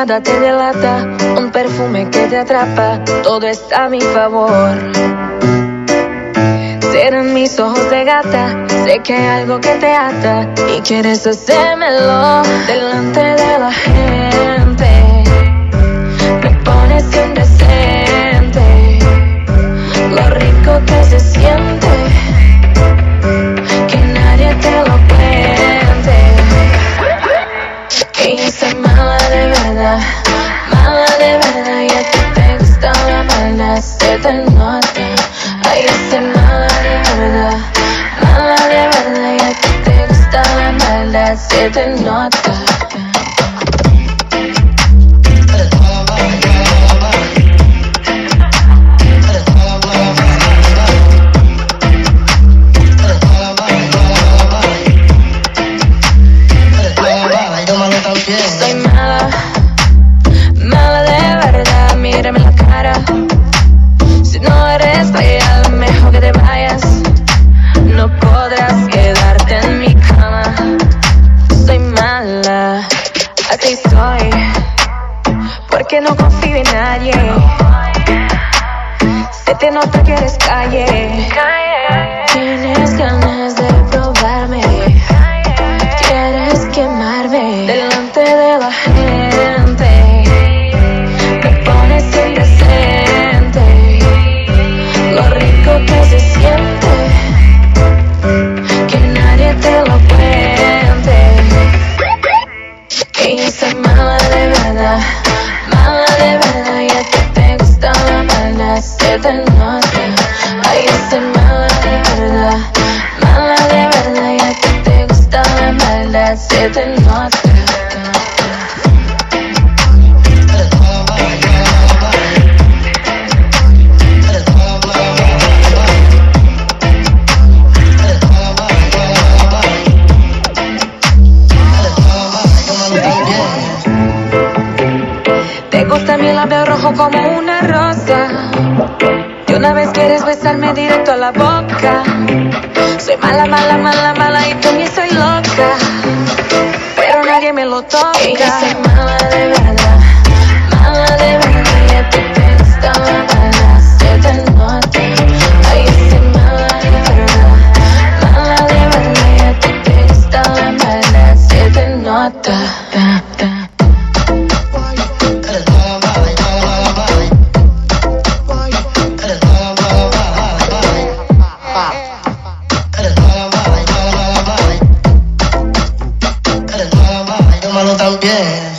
mirada te delata, un perfume que te atrapa, todo está a mi favor. Serán mis ojos de gata, sé que hay algo que te ata y quieres hacérmelo delante de la gente. Me pones indecente, lo rico que se siente, que nadie te lo cuente. Que yo soy mala de verdad y a ti te gusta la maldad, se te nota. Ay, yo soy mala de verdad y a ti te gusta la maldad, se te nota. Soy mala de verdad, mírame la cara. Si no eres real, mejor que te vayas. No podrás quedarte en mi cama. Soy mala, así soy, porque no confío en nadie. Se te nota que eres calle. Tienes ganas de probarme, quieres quemarme delante de la gente. Me pones indecente, lo rico que se siente, que nadie te lo cuente. Que yo soy mala de verdad y a ti te gusta la maldad, se te nota. Ay, yo soy mala de verdad y a ti te gusta la maldad, se te nota. Te gusta mi labio rojo como una rosa, y una vez quieres besarme directo a la boca. Soy mala y también soy loca, pero nadie me lo toca. Y yo soy mala de verdad y a ti te gusta la maldad, se te nota. Ay, yo soy mala de verdad y a ti te gusta la maldad, se te nota. Tómalo también.